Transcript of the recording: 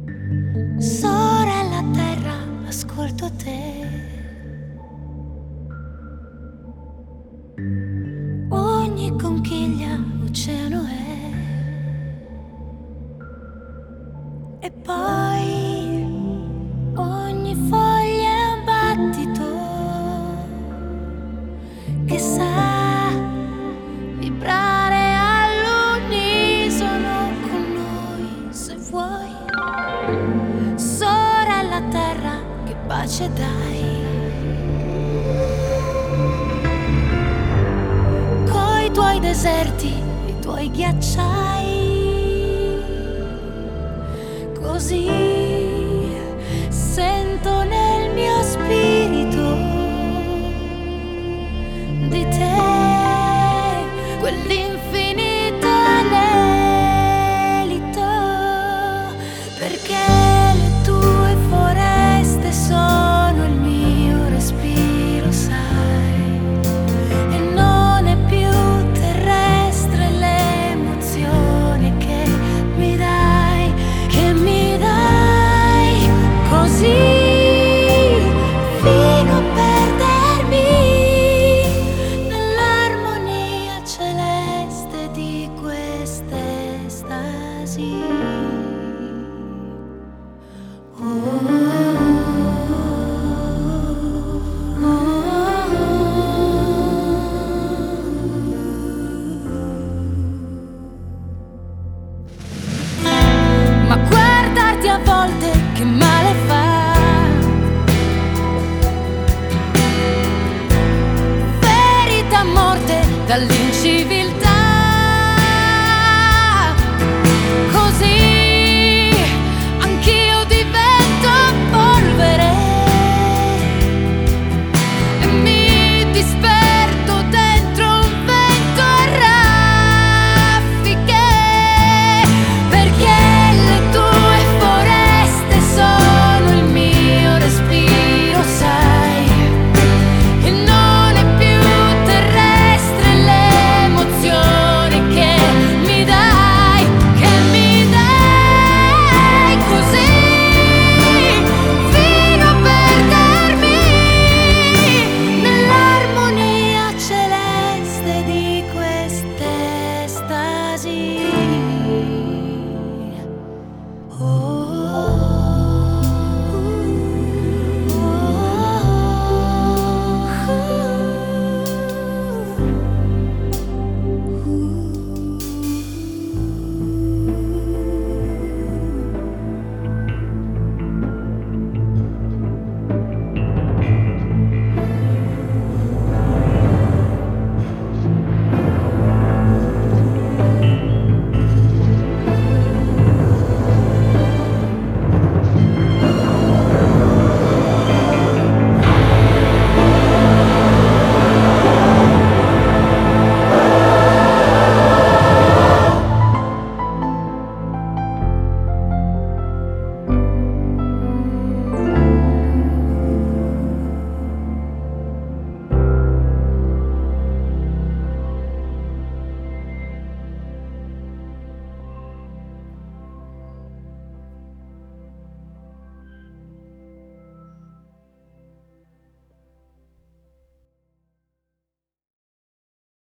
Sorella terra, ascolto te. Ogni conchiglia oceano è. E poi ogni foglia è un battito che sa vibrare all'unisono con noi, se vuoi. Sorella terra, che pace dai. Coi tuoi deserti, i tuoi ghiacciai, così sento nel mio spirito di te quell'infinito anelito, perché le tue foreste sono il mio respiro, sai, e non è più terrestre l'emozione che mi dai, così fino a perdermi nell'armonia celeste di queste estasi. Ma guardarti a volte che male fa, ferita a morte dall'inizio.